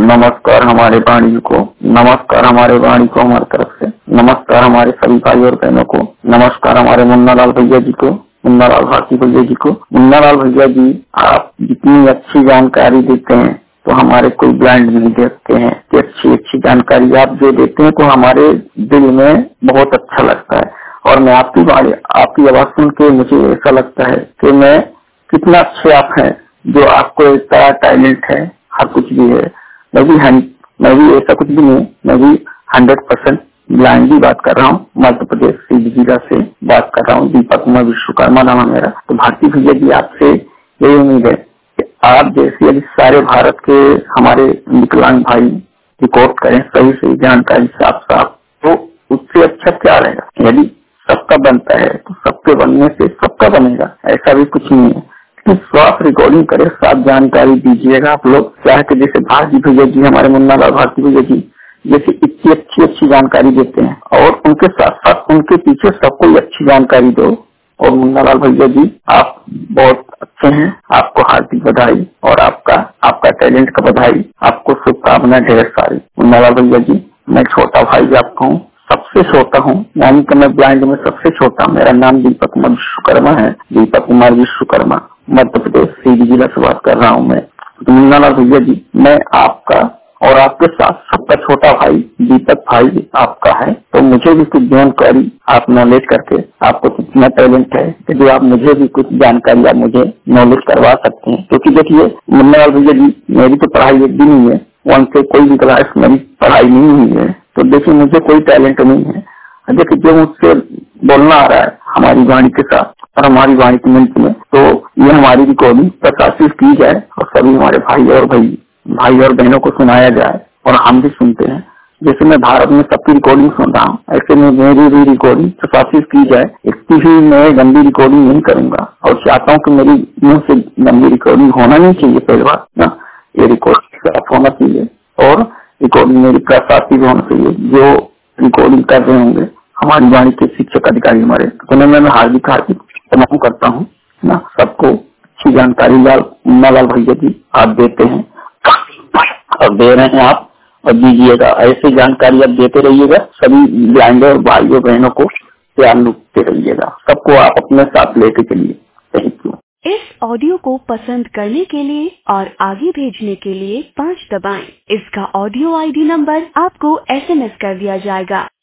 नमस्कार हमारे वाणी को, नमस्कार हमारे वाणी को हमारी तरफ से, नमस्कार हमारे सभी भाई और बहनों को, नमस्कार हमारे मुन्नालाल भैया जी को, मुन्नालाल भारती भैया जी को। मुन्नालाल भैया जी, आप जितनी अच्छी जानकारी देते हैं तो हमारे कोई ब्लाइंड नहीं देखते हैं कि अच्छी अच्छी जानकारी आप जो देते हैं तो हमारे दिल में बहुत अच्छा लगता है। और मैं आपकी आवाज सुन के मुझे ऐसा लगता है कि मैं कितना अच्छे आप हैं, जो आपको इतना टैलेंट है, हर कुछ भी है। मैं भी ऐसा कुछ भी नहीं, मैं भी 100% ब्लाइंड ही बात कर रहा हूँ। मध्य प्रदेश सीधी जिला से बात कर रहा हूँ। दीपक कुमार विश्वकर्मा नाम है मेरा। तो भारती भैया जी, आपसे यही उम्मीद है कि आप जैसे अभी सारे भारत के हमारे विकलांग भाई रिकॉर्ड करें सही सही जानकारी साफ साफ, तो उससे अच्छा क्या रहेगा। यदि सबका बनता है तो सबके बनने से सबका बनेगा, ऐसा भी कुछ नहीं है। साफ रिकॉर्डिंग करे, साफ जानकारी दीजिएगा। आप लोग चाहे कि जैसे भारती भैया जी, हमारे मुन्नालाल भारती भैया जी जैसे इतनी अच्छी अच्छी जानकारी देते हैं, और उनके साथ साथ उनके पीछे सबको अच्छी जानकारी दो। और मुन्नालाल भैया जी, आप बहुत अच्छे हैं, आपको हार्दिक बधाई और आपका टैलेंट का बधाई, आपको शुभकामनाएं ढेर सारी। मुन्नालाल भैया जी, मैं छोटा भाई आपका हूँ, सबसे छोटा हूँ, यानी कि मैं ब्लाइंड में सबसे छोटा। मेरा नाम दीपक कुमार विश्वकर्मा है, दीपक कुमार विश्वकर्मा, मध्य प्रदेश सीधी जिला से बात कर रहा हूँ मैं। तो मुन्नालाल भैया जी, मैं आपका और आपके साथ सबका छोटा भाई दीपक भाई आपका है। तो मुझे भी कुछ जानकारी आप नॉलेज करके, आपको कितना टैलेंट है कि जो आप मुझे भी कुछ जानकारी आप मुझे नॉलेज करवा सकते हैं। क्योंकि देखिए मुन्नालाल भैया जी, मेरी तो पढ़ाई एक भी नहीं है, वन से कोई भी क्लास मेरी पढ़ाई नहीं हुई है। तो देखिए मुझे कोई टैलेंट नहीं है। देखिए जो मुझसे बोलना आ रहा है हमारी वाणी के साथ और हमारी वाणी की मिनट में, तो ये हमारी रिकॉर्डिंग प्रकाशित की जाए और सभी हमारे भाई और बहनों को सुनाया जाए, और हम भी सुनते हैं। जैसे मैं भारत में सबकी रिकॉर्डिंग सुन रहा हूँ, ऐसे में मेरी भी रिकॉर्डिंग प्रकाशित की जाए। इतनी ही मैं गंदी रिकॉर्डिंग नहीं करूंगा, और चाहता हूँ कि मेरी मुंह से गंदी रिकॉर्डिंग होना नहीं चाहिए। पहली बात ना, ये रिकॉर्डिंग साफ होना चाहिए और रिकॉर्डिंग मेरी प्रकाशित होना चाहिए। जो रिकॉर्डिंग कर रहे होंगे हमारी वाणी के शिक्षक अधिकारी हमारे, तो मैं हार्दिक प्रणाम करता हूँ ना। सबको अच्छी जानकारी मुन्नालाल भैया जी आप देते हैं और दे रहे हैं आप, और दीजिएगा। ऐसी जानकारी आप देते रहिएगा, सभी ब्लाइंड और भाइयों बहनों को प्यार लूटते रहिएगा। सबको आप अपने साथ लेके चलिए। Thank you. इस ऑडियो को पसंद करने के लिए और आगे भेजने के लिए 5 दबाएं। इसका ऑडियो ID नंबर आपको SMS कर दिया जाएगा।